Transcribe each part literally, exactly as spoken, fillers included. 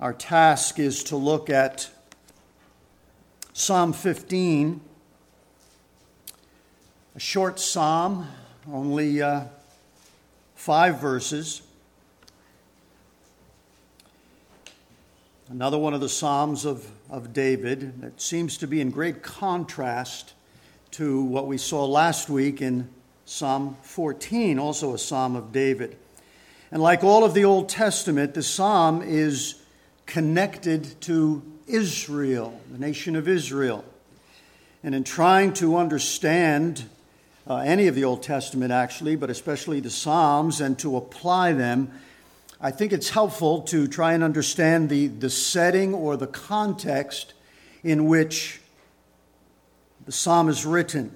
Our task is to look at Psalm fifteen, a short psalm, only uh, five verses. Another one of the Psalms of, of David that seems to be in great contrast to what we saw last week in Psalm fourteen, also a Psalm of David. And like all of the Old Testament, the Psalm is connected to Israel, the nation of Israel. And in trying to understand uh, any of the Old Testament, actually, but especially the Psalms, and to apply them, I think it's helpful to try and understand the, the setting or the context in which the Psalm is written.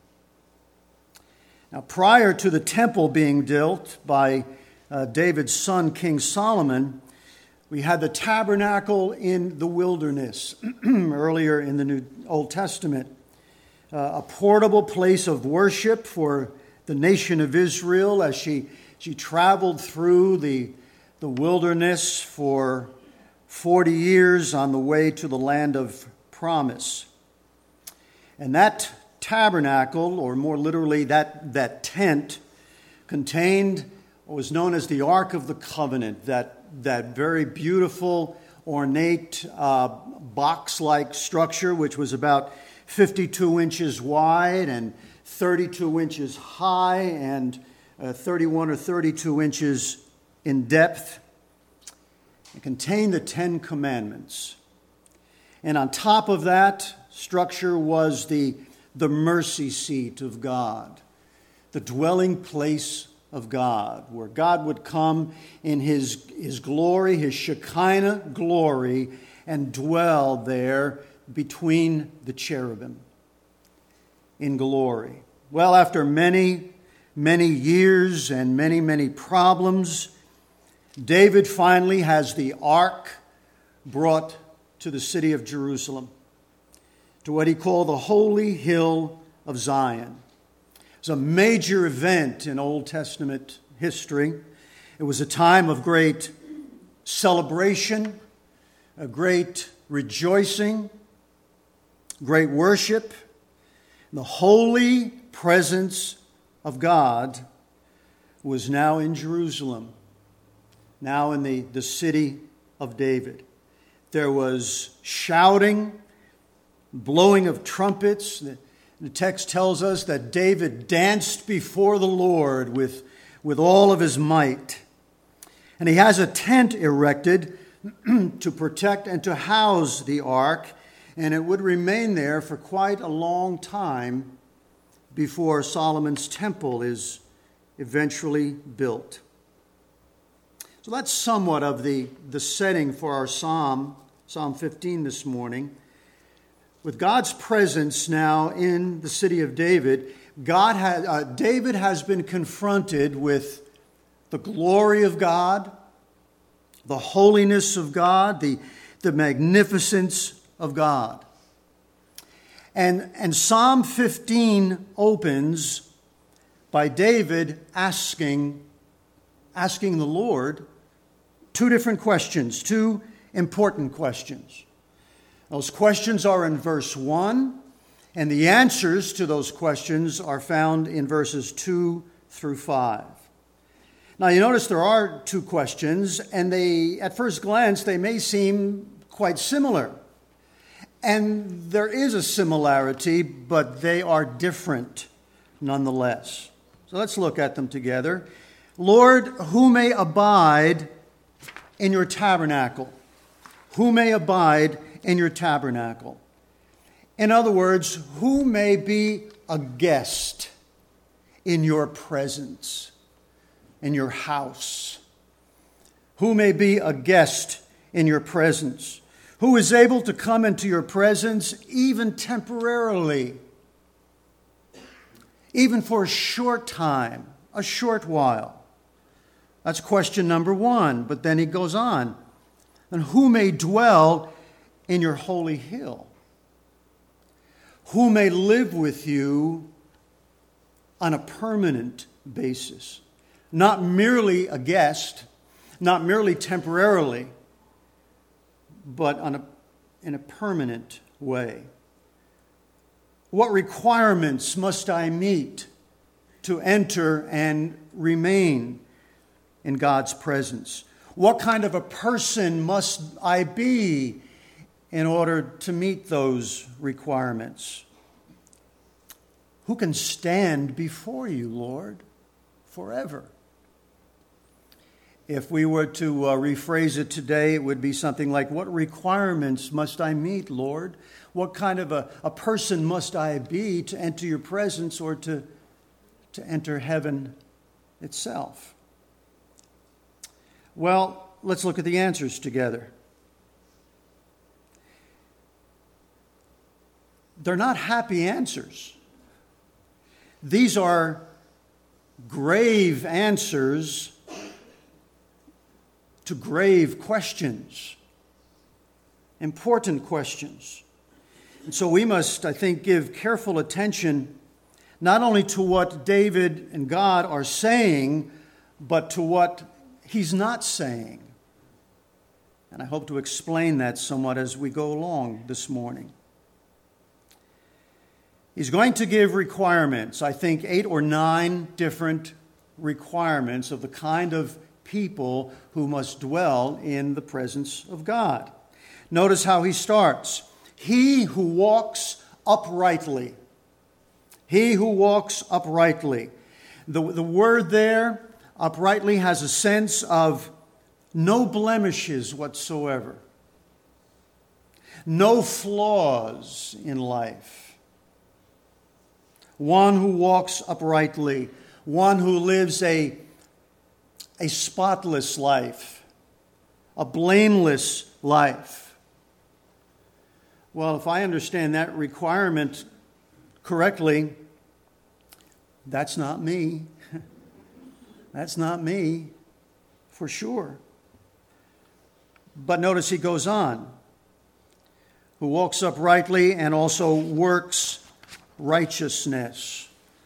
Now, prior to the temple being built by uh, David's son, King Solomon, we had the tabernacle in the wilderness earlier in the New Old Testament, uh, a portable place of worship for the nation of Israel as she, she traveled through the, the wilderness for forty years on the way to the land of promise. And that tabernacle, or more literally that, that tent, contained what was known as the Ark of the Covenant, that that very beautiful, ornate, uh, box-like structure, which was about fifty-two inches wide and thirty-two inches high and uh, thirty-one or thirty-two inches in depth. It contained the Ten Commandments. And on top of that structure was the, the mercy seat of God, the dwelling place of God, where God would come in his, his glory, his Shekinah glory, and dwell there between the cherubim in glory. Well, after many, many years and many, many problems, David finally has the ark brought to the city of Jerusalem, to what he called the holy hill of Zion. It was a major event in Old Testament history. It was a time of great celebration, a great rejoicing, great worship. The holy presence of God was now in Jerusalem, now in the, the city of David. There was shouting, blowing of trumpets. The text tells us that David danced before the Lord with, with all of his might. And he has a tent erected to protect and to house the ark, and it would remain there for quite a long time before Solomon's temple is eventually built. So that's somewhat of the, the setting for our psalm, Psalm fifteen this morning. With God's presence now in the city of David, God has, uh, David has been confronted with the glory of God, the holiness of God, the, the magnificence of God. And, and Psalm fifteen opens by David asking, asking the Lord two different questions, two important questions. Those questions are in verse one, and the answers to those questions are found in verses two through five. Now, you notice there are two questions, and they, at first glance, they may seem quite similar. And there is a similarity, but they are different nonetheless. So let's look at them together. Lord, who may abide in your tabernacle? Who may abide in your tabernacle? In other words, who may be a guest in your presence, in your house? Who may be a guest in your presence? Who is able to come into your presence even temporarily, even for a short time, a short while? That's question number one. But then he goes on. And who may dwell in your holy hill? Who may live with you on a permanent basis? Not merely a guest, not merely temporarily, but on a, in a permanent way. What requirements must I meet to enter and remain in God's presence? What kind of a person must I be in order to meet those requirements? Who can stand before you, Lord, forever? If we were to uh, rephrase it today, it would be something like, what requirements must I meet, Lord? What kind of a, a person must I be to enter your presence or to, to enter heaven itself? Well, let's look at the answers together. They're not happy answers. These are grave answers to grave questions, important questions. And so we must, I think, give careful attention not only to what David and God are saying, but to what he's not saying. And I hope to explain that somewhat as we go along this morning. He's going to give requirements, I think eight or nine different requirements of the kind of people who must dwell in the presence of God. Notice how he starts. He who walks uprightly. He who walks uprightly. The, the word there, uprightly, has a sense of no blemishes whatsoever. No flaws in life. One who walks uprightly. One who lives a, a spotless life. A blameless life. Well, if I understand that requirement correctly, that's not me. That's not me, for sure. But notice he goes on. Who walks uprightly and also works righteousness.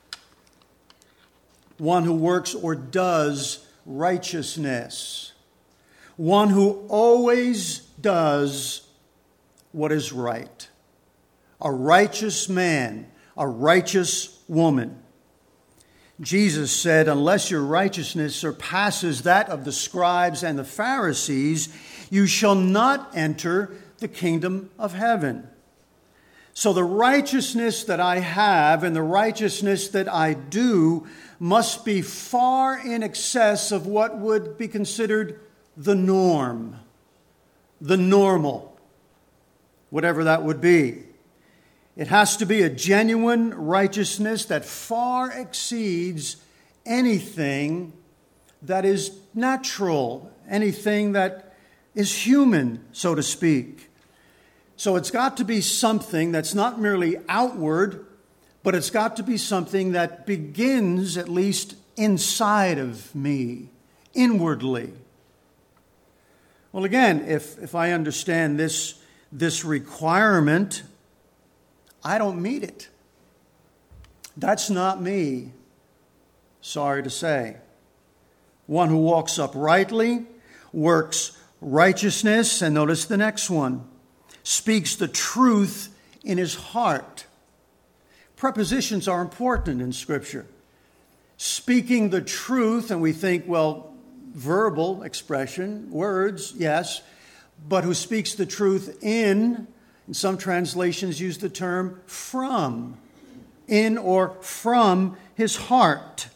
One who works or does righteousness. One who always does what is right. A righteous man, a righteous woman. Jesus said, unless your righteousness surpasses that of the scribes and the Pharisees, you shall not enter the kingdom of heaven. So the righteousness that I have and the righteousness that I do must be far in excess of what would be considered the norm, the normal, whatever that would be. It has to be a genuine righteousness that far exceeds anything that is natural, anything that is human, so to speak. So it's got to be something that's not merely outward, but it's got to be something that begins at least inside of me, inwardly. Well, again, if, if I understand this, this requirement, I don't meet it. That's not me, sorry to say. One who walks uprightly, works righteousness, and notice the next one, speaks the truth in his heart. Prepositions are important in Scripture. Speaking the truth, and we think, well, verbal expression, words, yes, but who speaks the truth in, and some translations use the term from, in or from his heart.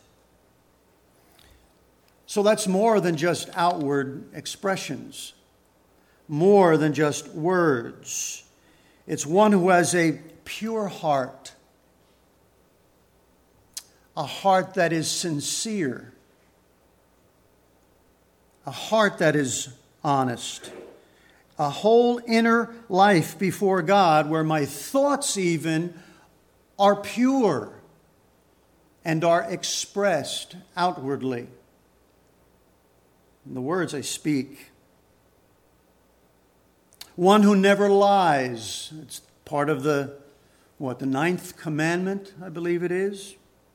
So that's more than just outward expressions, more than just words. It's one who has a pure heart, a heart that is sincere, a heart that is honest, a whole inner life before God where my thoughts even are pure and are expressed outwardly in the words I speak. One who never lies. It's part of the, what, the ninth commandment, I believe it is.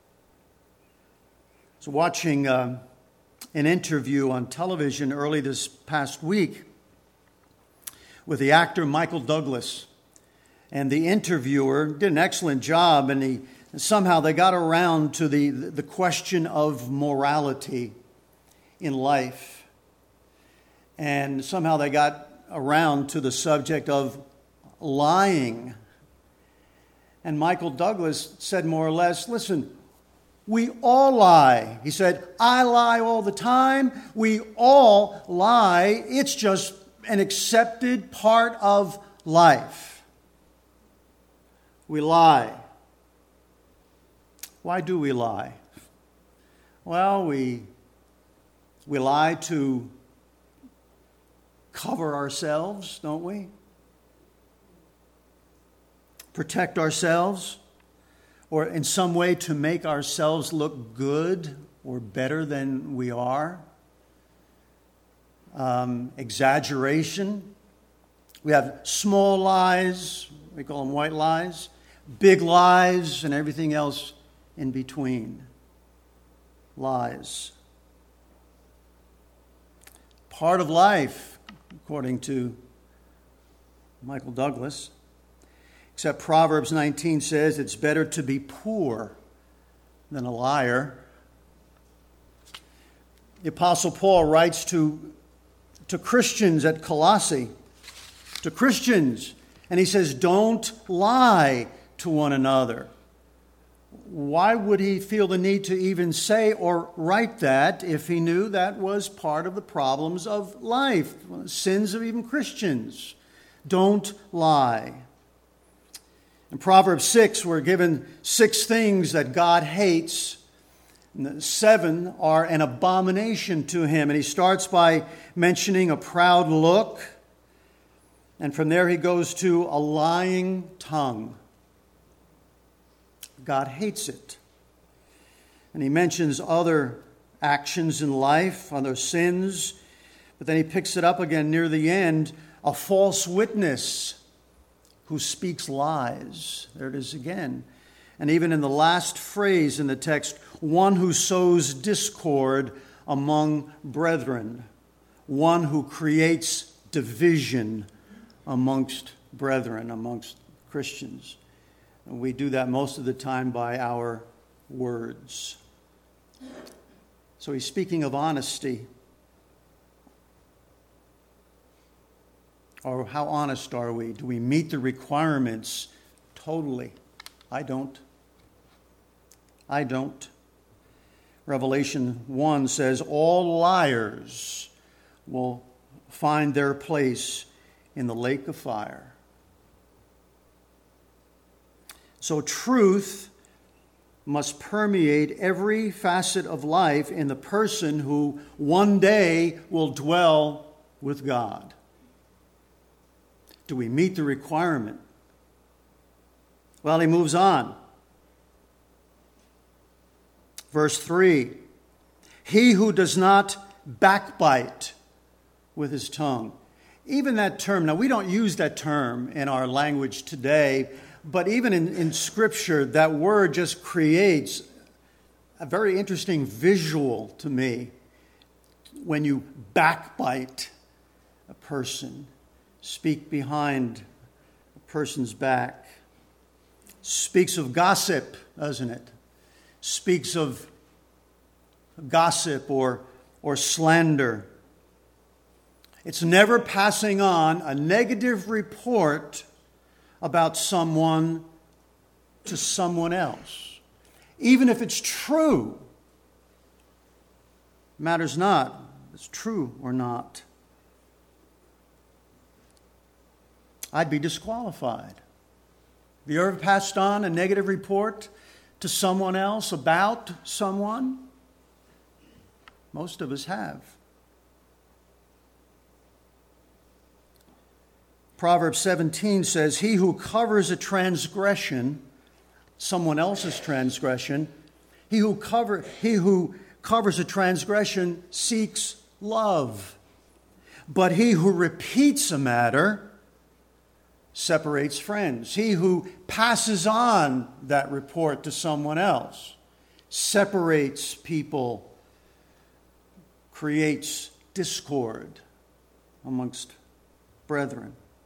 I was watching uh, an interview on television early this past week with the actor Michael Douglas. And the interviewer did an excellent job, and he somehow they got around to the, the question of morality in life. And somehow they got around to the subject of lying. And Michael Douglas said more or less, listen, we all lie. He said, I lie all the time. We all lie. It's just an accepted part of life. We lie. Why do we lie? Well, we, we lie to cover ourselves, don't we? Protect ourselves, or in some way to make ourselves look good or better than we are. Um, exaggeration. We have small lies, we call them white lies, big lies, and everything else in between. Lies. Part of life, according to Michael Douglas. Except Proverbs nineteen says it's better to be poor than a liar. The Apostle Paul writes to, to Christians at Colossae, to Christians, and he says, don't lie to one another. Why would he feel the need to even say or write that if he knew that was part of the problems of life, sins of even Christians? Don't lie. In Proverbs six, we're given six things that God hates. And the seven are an abomination to him. And he starts by mentioning a proud look. And from there he goes to a lying tongue. God hates it. And he mentions other actions in life, other sins. But then he picks it up again near the end. A false witness who speaks lies. There it is again. And even in the last phrase in the text, one who sows discord among brethren. One who creates division amongst brethren, amongst Christians. And we do that most of the time by our words. So he's speaking of honesty. Or how honest are we? Do we meet the requirements totally? I don't. I don't. Revelation one says, all liars will find their place in the lake of fire. So truth must permeate every facet of life in the person who one day will dwell with God. Do we meet the requirement? Well, he moves on. Verse three, he who does not backbite with his tongue. Even that term, now we don't use that term in our language today, but even in, in Scripture, that word just creates a very interesting visual to me. When you backbite a person, speak behind a person's back. Speaks of gossip, doesn't it? Speaks of gossip or, or slander. It's never passing on a negative report about someone to someone else. Even if it's true, matters not if it's true or not. I'd be disqualified. Have you ever passed on a negative report to someone else about someone? Most of us have. Proverbs seventeen says, he who covers a transgression, someone else's transgression, he who cover, he who covers a transgression seeks love. But he who repeats a matter separates friends. He who passes on that report to someone else separates people, creates discord amongst brethren.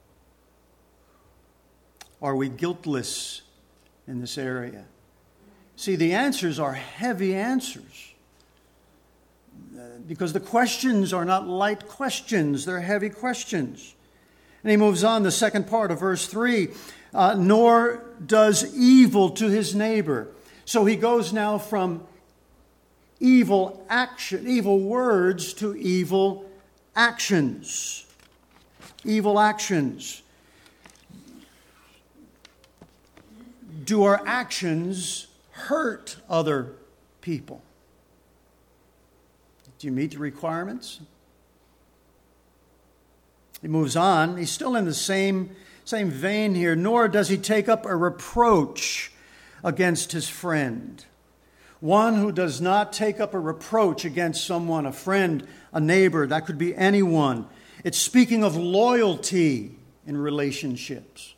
Are we guiltless in this area? See, the answers are heavy answers. Because the questions are not light questions, they're heavy questions. And he moves on, the second part of verse three, uh, nor does evil to his neighbor. So he goes now from evil action, evil words to evil actions. Evil actions. Do our actions hurt other people? Do you meet the requirements? He moves on. He's still in the same, same vein here. Nor does he take up a reproach against his friend. One who does not take up a reproach against someone, a friend, a neighbor, that could be anyone. It's speaking of loyalty in relationships.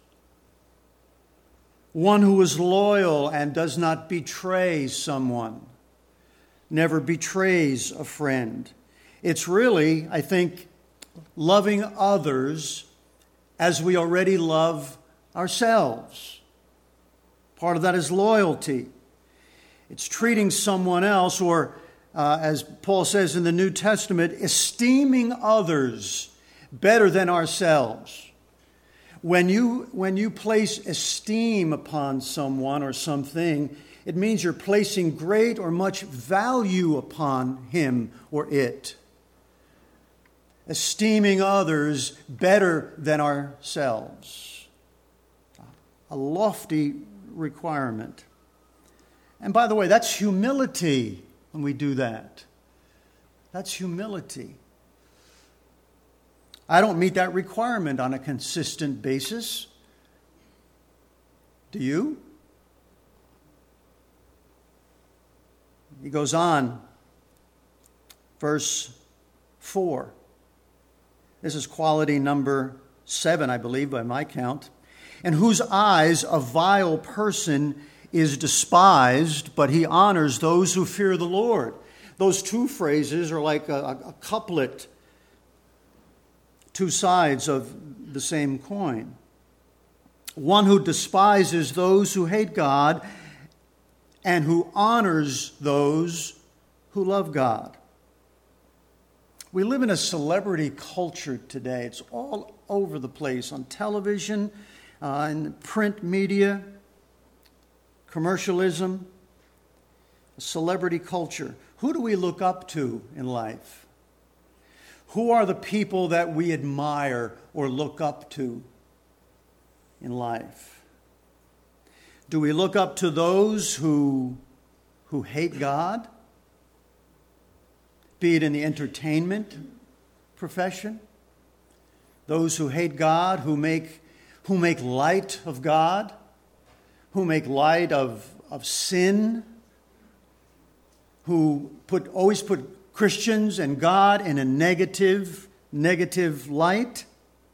One who is loyal and does not betray someone, never betrays a friend. It's really, I think, loving others as we already love ourselves. Part of that is loyalty. It's treating someone else, or uh, as Paul says in the New Testament, esteeming others better than ourselves. When you, when you place esteem upon someone or something, it means you're placing great or much value upon him or it. Esteeming others better than ourselves. A lofty requirement. And by the way, that's humility when we do that. That's humility. I don't meet that requirement on a consistent basis. Do you? He goes on, verse four. This is quality number seven, I believe, by my count. In whose eyes a vile person is despised, but he honors those who fear the Lord. Those two phrases are like a, a couplet, two sides of the same coin. One who despises those who hate God, and who honors those who love God. We live in a celebrity culture today. It's all over the place on television, uh, in print media, commercialism, a celebrity culture. Who do we look up to in life? Who are the people that we admire or look up to in life? Do we look up to those who, who hate God? Be it in the entertainment profession. Those who hate God, who make, who make light of God, who make light of, of sin, who put always put Christians and God in a negative, negative light.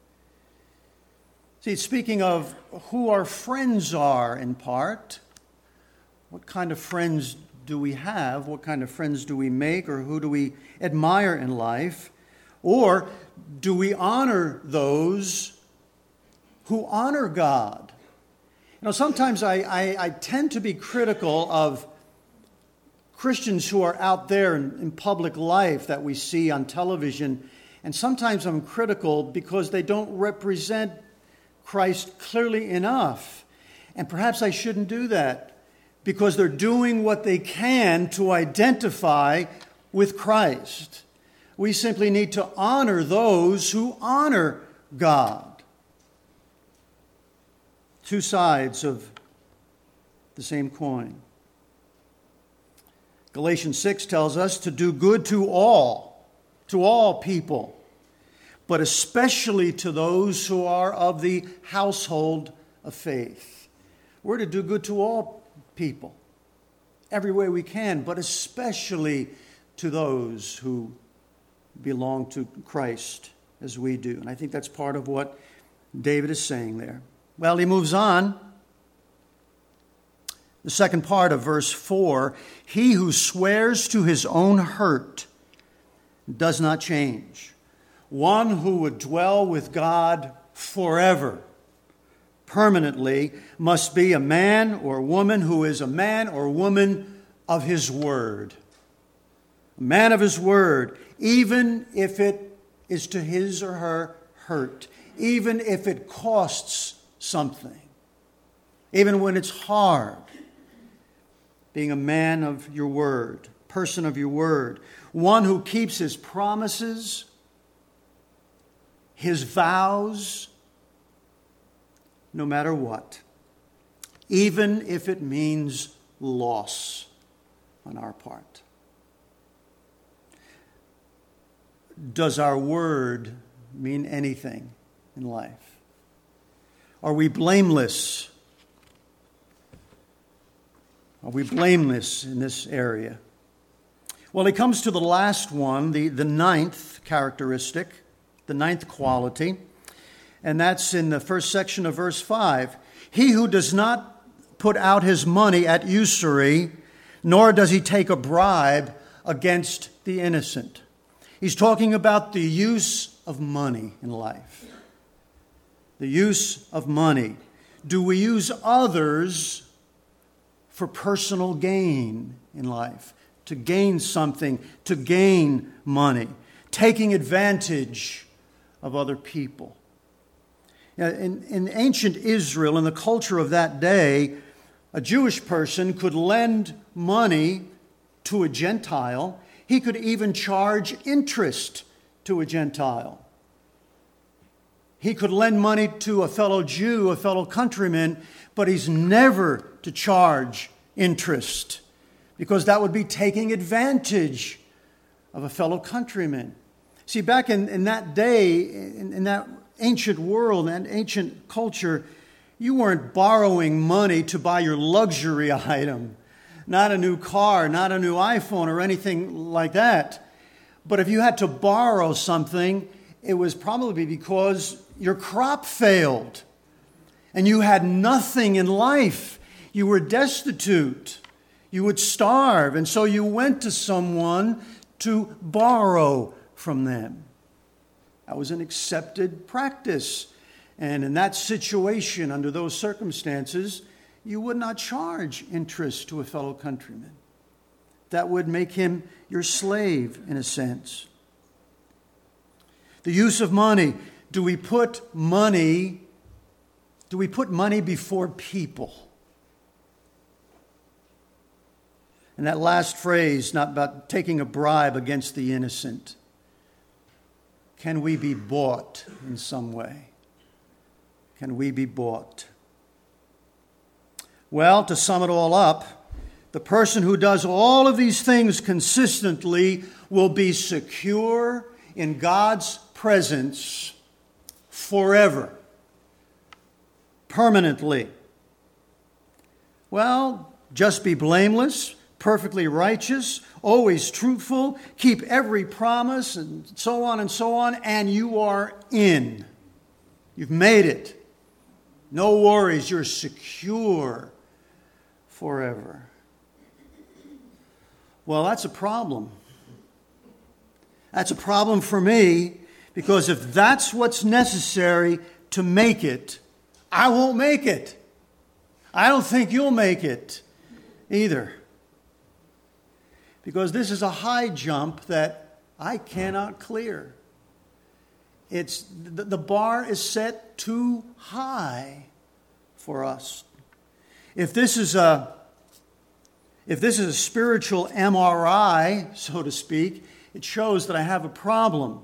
See, speaking of who our friends are in part, what kind of friends do we have? What kind of friends do we make, or who do we admire in life? Or do we honor those who honor God? You know, sometimes I, I, I tend to be critical of Christians who are out there in, in public life that we see on television, and sometimes I'm critical because they don't represent Christ clearly enough. And perhaps I shouldn't do that because they're doing what they can to identify with Christ. We simply need to honor those who honor God. Two sides of the same coin. Galatians six tells us to do good to all, to all people, but especially to those who are of the household of faith. We're to do good to all people, every way we can, but especially to those who belong to Christ as we do. And I think that's part of what David is saying there. Well, he moves on. The second part of verse four, he who swears to his own hurt does not change. One who would dwell with God forever, permanently must be a man or woman who is a man or woman of his word. A man of his word, even if it is to his or her hurt, even if it costs something, even when it's hard. Being a man of your word, person of your word, one who keeps his promises, his vows, no matter what, even if it means loss on our part. Does our word mean anything in life? Are we blameless? Are we blameless in this area? Well, it comes to the last one, the, the ninth characteristic, the ninth quality, and that's in the first section of verse five. He who does not put out his money at usury, nor does he take a bribe against the innocent. He's talking about the use of money in life. The use of money. Do we use others for personal gain in life? To gain something, to gain money, taking advantage of other people. In, in ancient Israel, in the culture of that day, a Jewish person could lend money to a Gentile. He could even charge interest to a Gentile. He could lend money to a fellow Jew, a fellow countryman, but he's never to charge interest, because that would be taking advantage of a fellow countryman. See, back in, in that day, in, in that ancient world and ancient culture, you weren't borrowing money to buy your luxury item, not a new car, not a new iPhone or anything like that. But if you had to borrow something, it was probably because your crop failed and you had nothing in life. You were destitute. You would starve. And so you went to someone to borrow from them. That was an accepted practice. And in that situation, under those circumstances, you would not charge interest to a fellow countryman. That would make him your slave, in a sense. The use of money. Do we put money, do we put money before people? And that last phrase, not about taking a bribe against the innocent. Can we be bought in some way? Can we be bought? Well, to sum it all up, the person who does all of these things consistently will be secure in God's presence forever, permanently. Well, just be blameless, perfectly righteous, always truthful, keep every promise, and so on and so on, and you are in. You've made it. No worries, you're secure forever. Well, that's a problem. That's a problem for me, because if that's what's necessary to make it, I won't make it. I don't think you'll make it either. Because this is a high jump that I cannot clear. It's the bar is set too high for us. If this is a if this is a spiritual M R I, so to speak, it shows that I have a problem.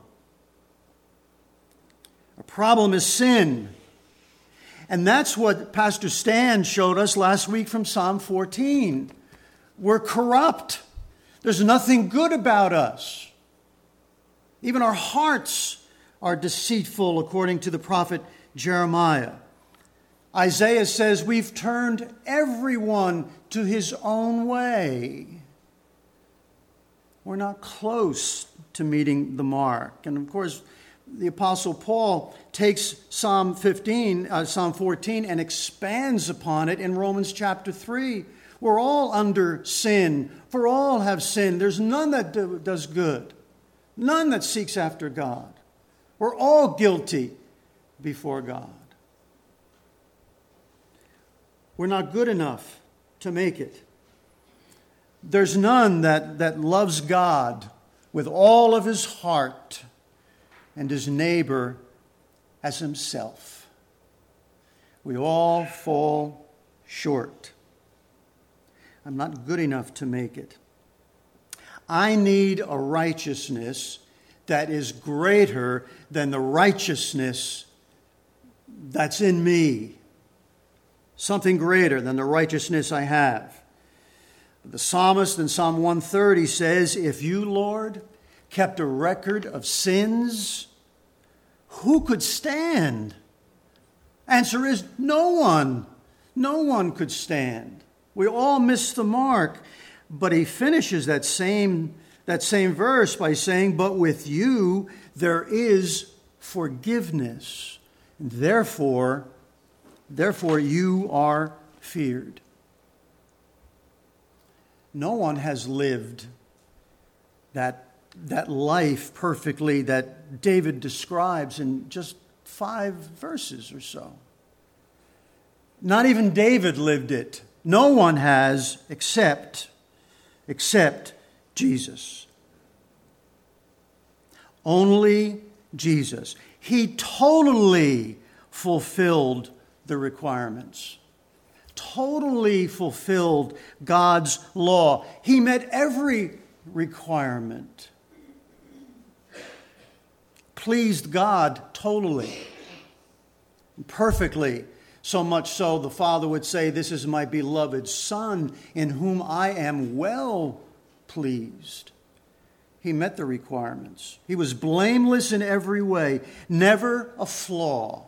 A problem is sin. And that's what Pastor Stan showed us last week from Psalm fourteen. We're corrupt. There's nothing good about us. Even our hearts are deceitful, according to the prophet Jeremiah. Isaiah says we've turned everyone to his own way. We're not close to meeting the mark. And of course, the Apostle Paul takes Psalm fifteen, uh, Psalm fourteen and expands upon it in Romans chapter three. We're all under sin, for all have sinned. There's none that do, does good, none that seeks after God. We're all guilty before God. We're not good enough to make it. There's none that, that loves God with all of his heart and his neighbor as himself. We all fall short. I'm not good enough to make it. I need a righteousness that is greater than the righteousness that's in me. Something greater than the righteousness I have. The psalmist in Psalm one thirty says, if you, Lord, kept a record of sins, who could stand? Answer is no one. No one could stand. We all miss the mark. But he finishes that same, that same verse by saying, but with you there is forgiveness. And therefore, therefore you are feared. No one has lived that, that life perfectly that David describes in just five verses or so. Not even David lived it. No one has except, except Jesus. Only Jesus. He totally fulfilled the requirements. Totally fulfilled God's law. He met every requirement. Pleased God totally, perfectly. So much so the Father would say, this is my beloved Son in whom I am well pleased. He met the requirements. He was blameless in every way, never a flaw.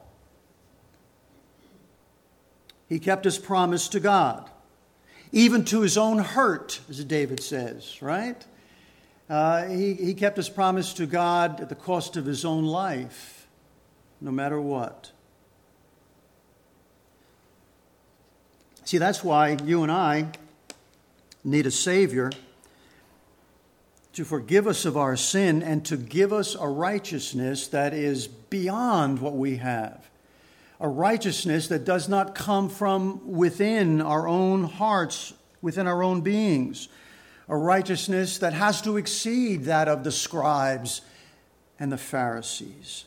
He kept his promise to God, even to his own hurt, as David says, right? Uh, he, he kept his promise to God at the cost of his own life, no matter what. See, that's why you and I need a Savior to forgive us of our sin and to give us a righteousness that is beyond what we have. A righteousness that does not come from within our own hearts, within our own beings. A righteousness that has to exceed that of the scribes and the Pharisees.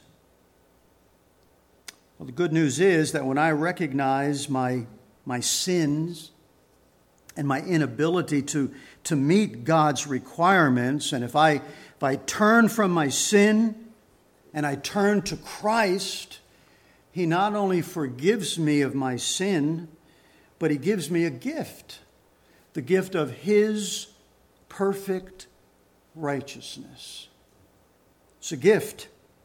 Well, the good news is that when I recognize my, my sins and my inability to, to meet God's requirements, and if I, if I turn from my sin and I turn to Christ, He not only forgives me of my sin, but He gives me a gift, the gift of His perfect righteousness. It's a gift.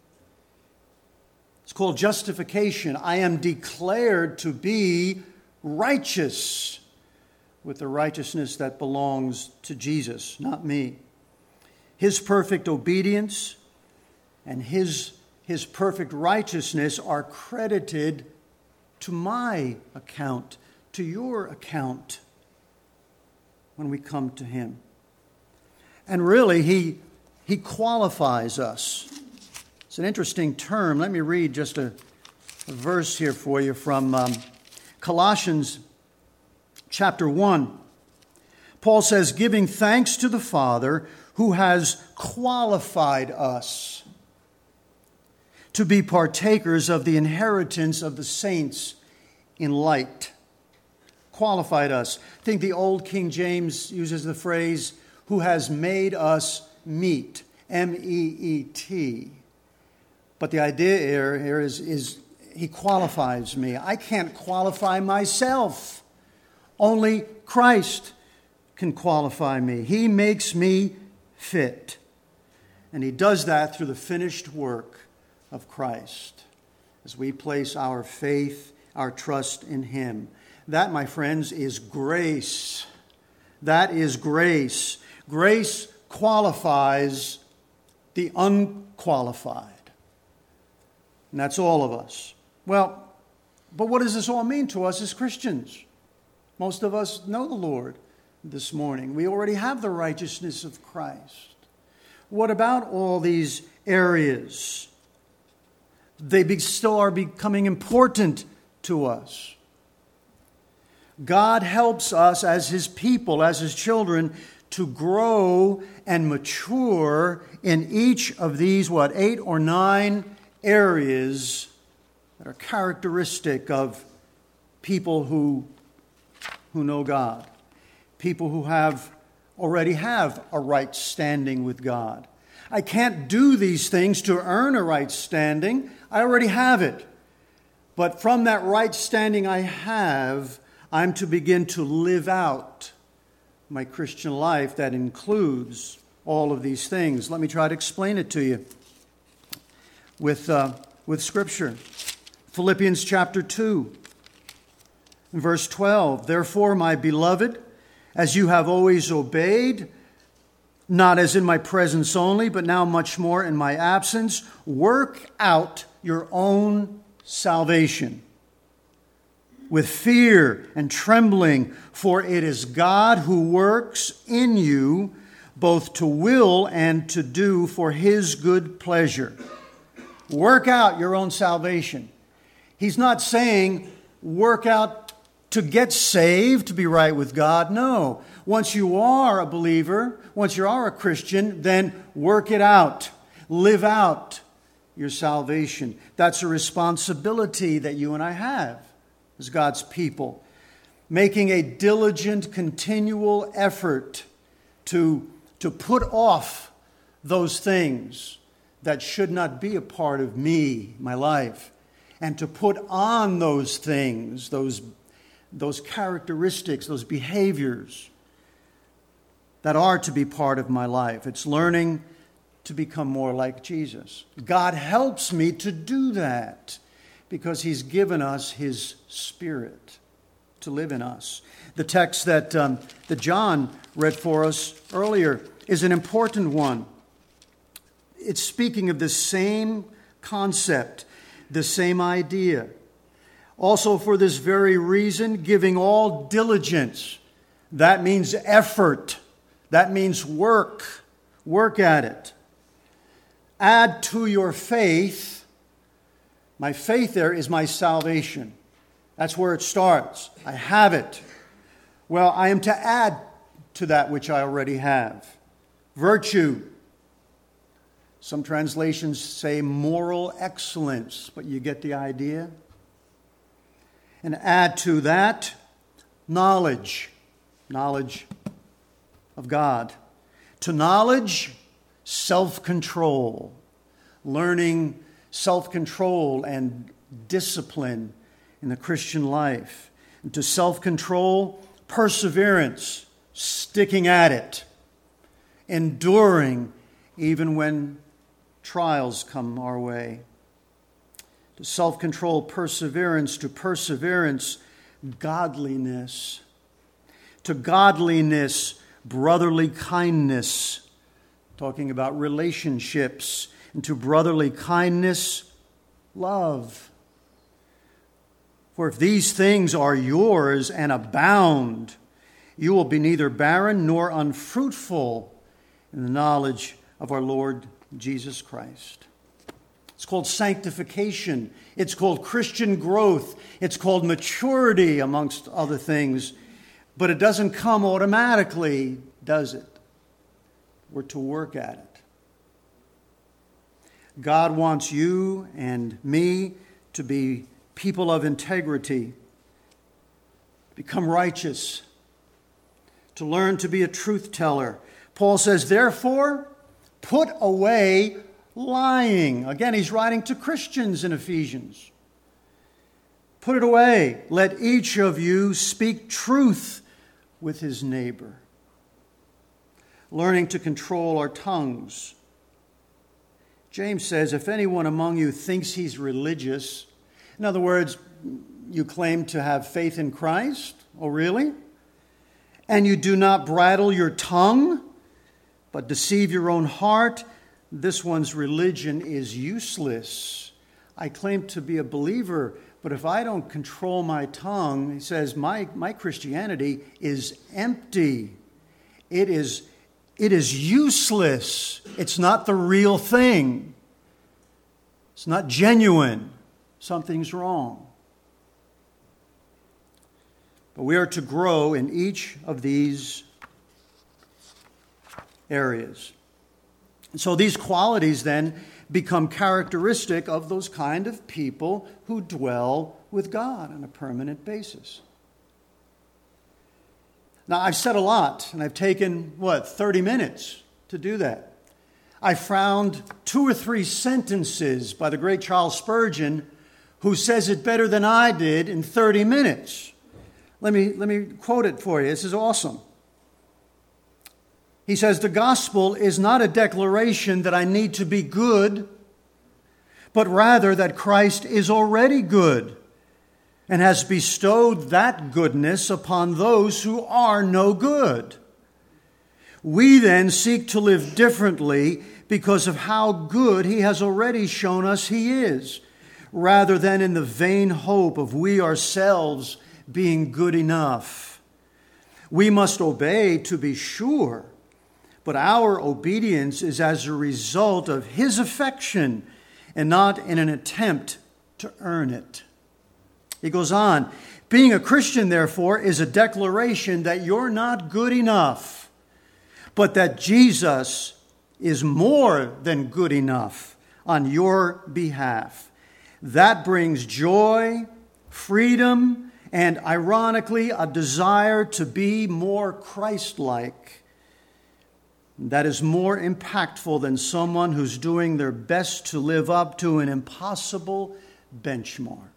It's called justification. I am declared to be righteous with the righteousness that belongs to Jesus, not me. His perfect obedience and His His perfect righteousness are credited to my account, to your account, when we come to Him. And really, He, he qualifies us. It's an interesting term. Let me read just a, a verse here for you from um, Colossians chapter one. Paul says, giving thanks to the Father who has qualified us to be partakers of the inheritance of the saints in light. Qualified us. I think the old King James uses the phrase, who has made us meet, M E E T. But the idea here, here is, is He qualifies me. I can't qualify myself. Only Christ can qualify me. He makes me fit. And He does that through the finished work of Christ, as we place our faith, our trust in Him. That, my friends, is grace. That is grace. Grace qualifies the unqualified. And that's all of us. Well, but what does this all mean to us as Christians? Most of us know the Lord this morning. We already have the righteousness of Christ. What about all these areas? They be, still are becoming important to us. God helps us as His people, as His children, to grow and mature in each of these, what, eight or nine areas that are characteristic of people who, who know God. People who have already have a right standing with God. I can't do these things to earn a right standing. I already have it. But from that right standing I have, I'm to begin to live out my Christian life that includes all of these things. Let me try to explain it to you with, uh, with Scripture. Philippians chapter two, verse twelve. Therefore, my beloved, as you have always obeyed, not as in my presence only, but now much more in my absence, work out your own salvation with fear and trembling, for it is God who works in you both to will and to do for His good pleasure. Work out your own salvation. He's not saying work out to get saved, to be right with God. No. Once you are a believer, once you are a Christian, then work it out. Live out your salvation. That's a responsibility that you and I have as God's people. Making a diligent, continual effort to, to put off those things that should not be a part of me, my life, and to put on those things, those, those characteristics, those behaviors that are to be part of my life. It's learning to become more like Jesus. God helps me to do that because He's given us His Spirit to live in us. The text that, um, that John read for us earlier is an important one. It's speaking of the same concept, the same idea. Also, for this very reason, giving all diligence. That means effort. That means work. Work at it. Add to your faith. My faith there is my salvation. That's where it starts. I have it. Well, I am to add to that which I already have. Virtue. Some translations say moral excellence, but you get the idea. And add to that knowledge. Knowledge of God. To knowledge, self-control. Learning self-control and discipline in the Christian life. And to self-control, perseverance, sticking at it, enduring even when trials come our way. To self-control, perseverance, to perseverance, godliness. To godliness, brotherly kindness, talking about relationships. And to brotherly kindness, love. For if these things are yours and abound, you will be neither barren nor unfruitful in the knowledge of our Lord Jesus Christ. It's called sanctification. It's called Christian growth. It's called maturity, amongst other things. But it doesn't come automatically, does it? We're to work at it. God wants you and me to be people of integrity, become righteous, to learn to be a truth teller. Paul says, therefore, put away lying. Again, he's writing to Christians in Ephesians. Put it away. Let each of you speak truth with his neighbor. Learning to control our tongues. James says, if anyone among you thinks he's religious, in other words, you claim to have faith in Christ, oh really? And you do not bridle your tongue, but deceive your own heart, this one's religion is useless. I claim to be a believer, but if I don't control my tongue, he says, my, my Christianity is empty. It is, it is useless. It's not the real thing. It's not genuine. Something's wrong. But we are to grow in each of these areas. So these qualities then become characteristic of those kind of people who dwell with God on a permanent basis. Now, I've said a lot, and I've taken, what, thirty minutes to do that. I found two or three sentences by the great Charles Spurgeon, who says it better than I did in thirty minutes. Let me, let me quote it for you. This is awesome. He says, "The gospel is not a declaration that I need to be good, but rather that Christ is already good and has bestowed that goodness upon those who are no good. We then seek to live differently because of how good He has already shown us He is, rather than in the vain hope of we ourselves being good enough. We must obey, to be sure, but our obedience is as a result of His affection and not in an attempt to earn it." He goes on, "Being a Christian, therefore, is a declaration that you're not good enough, but that Jesus is more than good enough on your behalf. That brings joy, freedom, and ironically, a desire to be more Christ-like. That is more impactful than someone who's doing their best to live up to an impossible benchmark."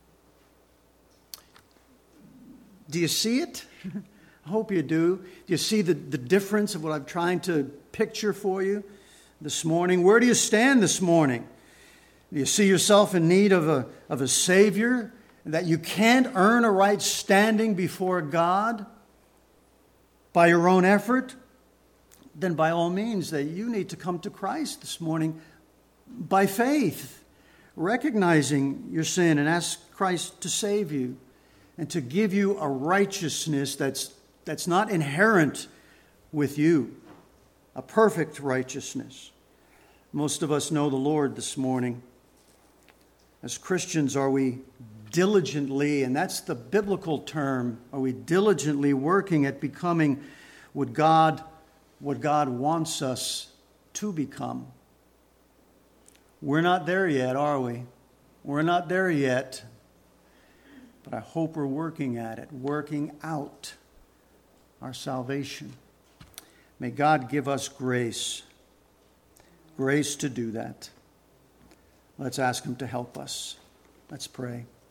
Do you see it? I hope you do. Do you see the, the difference of what I'm trying to picture for you this morning? Where do you stand this morning? Do you see yourself in need of a, of a Savior, that you can't earn a right standing before God by your own effort? Then by all means, that you need to come to Christ this morning by faith, recognizing your sin and ask Christ to save you and to give you a righteousness that's, that's not inherent with you, a perfect righteousness. Most of us know the Lord this morning. As Christians, are we diligently, and that's the biblical term, are we diligently working at becoming what God, what God wants us to become? We're not there yet, are we? We're not there yet. But I hope we're working at it, working out our salvation. May God give us grace, grace to do that. Let's ask Him to help us. Let's pray.